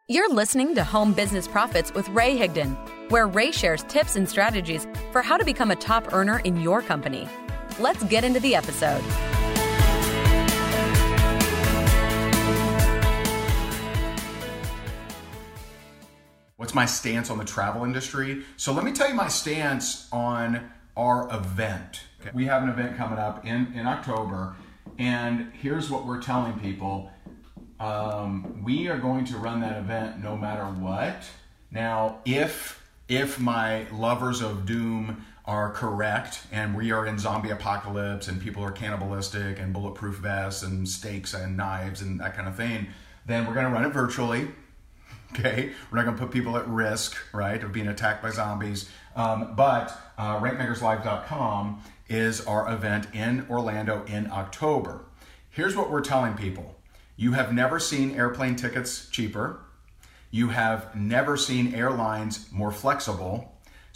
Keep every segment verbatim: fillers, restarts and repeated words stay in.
You're listening to Home Business Profits with Ray Higdon, where Ray shares tips and strategies for how to become a top earner in your company. Let's get into the episode. What's my stance on the travel industry? So let me tell you my stance on our event. Okay. We have an event coming up in, in October, and here's what we're telling people. Um, we are going to run that event no matter what. Now, if if my lovers of doom are correct, and we are in zombie apocalypse, and people are cannibalistic, and bulletproof vests, and steaks, and knives, and that kind of thing, then we're going to run it virtually. Okay, we're not going to put people at risk, right, of being attacked by zombies. Um, but uh, rank makers live dot com is our event in Orlando in October. Here's what we're telling people. You have never seen airplane tickets cheaper. You have never seen airlines more flexible.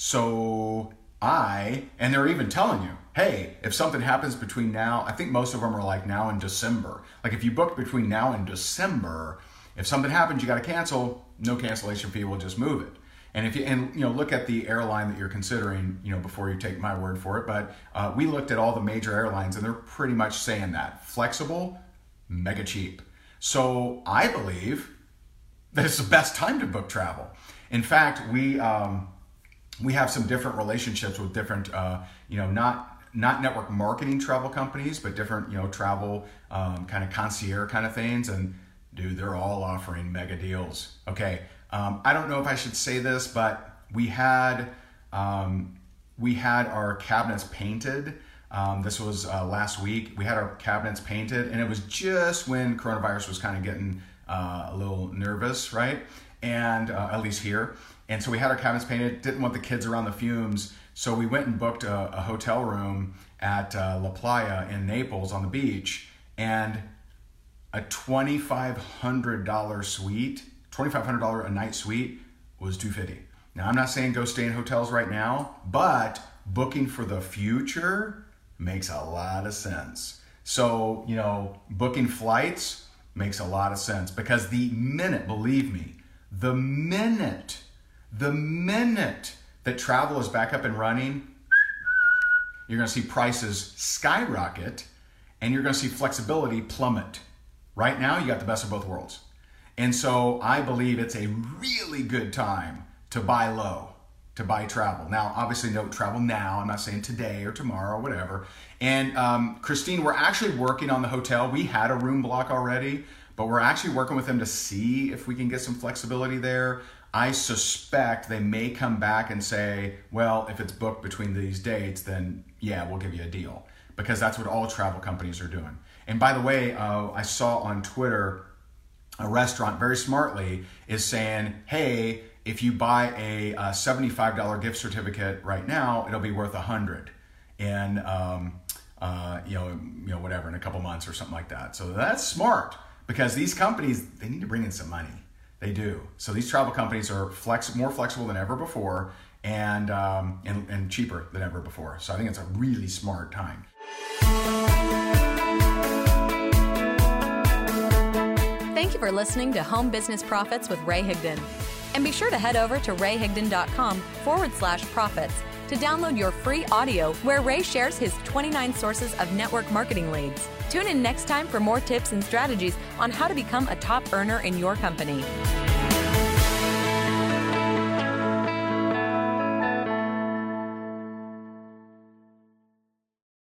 So I, and they're even telling you, hey, if something happens between now, I think most of them are like now and December. Like if you book between now and December, if something happens, you got to cancel, no cancellation fee, we'll just move it. And if you, and you know, look at the airline that you're considering, you know, before you take my word for it. But uh, we looked at all the major airlines and they're pretty much saying that. Flexible, mega cheap. So I believe that it's the best time to book travel. In fact, we um, we have some different relationships with different, uh, you know, not not network marketing travel companies, but different, you know, travel um, kind of concierge kind of things. And dude, they're all offering mega deals. Okay, um, I don't know if I should say this, but we had um, we had our cabinets painted. Um, this was uh, last week. We had our cabinets painted, and it was just when coronavirus was kind of getting uh, a little nervous, right? And uh, at least here. And so we had our cabinets painted. Didn't want the kids around the fumes, so we went and booked a, a hotel room at uh, La Playa in Naples on the beach, and a twenty-five hundred dollars suite, twenty-five hundred dollars a night suite was two hundred fifty dollars. Now, I'm not saying go stay in hotels right now, but booking for the future makes a lot of sense. So, you know, booking flights makes a lot of sense because the minute, believe me, the minute, the minute that travel is back up and running, you're going to see prices skyrocket and you're going to see flexibility plummet. Right now, you got the best of both worlds. And so I believe it's a really good time to buy low, to buy travel. Now, obviously, don't travel now. I'm not saying today or tomorrow or whatever. And um, Christine, we're actually working on the hotel. We had a room block already, but we're actually working with them to see if we can get some flexibility there. I suspect they may come back and say, well, if it's booked between these dates, then yeah, we'll give you a deal. Because that's what all travel companies are doing. And by the way, uh, I saw on Twitter, a restaurant very smartly is saying, hey, if you buy a, a seventy-five dollars gift certificate right now, it'll be worth one hundred dollars in, um, uh, you know, you know, whatever, in a couple months or something like that. So that's smart because these companies, they need to bring in some money. They do. So these travel companies are flex, more flexible than ever before and, um, and, and cheaper than ever before. So I think it's a really smart time. Thank you for listening to Home Business Profits with Ray Higdon. And be sure to head over to rayhigdon.com forward slash profits to download your free audio where Ray shares his twenty-nine sources of network marketing leads. Tune in next time for more tips and strategies on how to become a top earner in your company.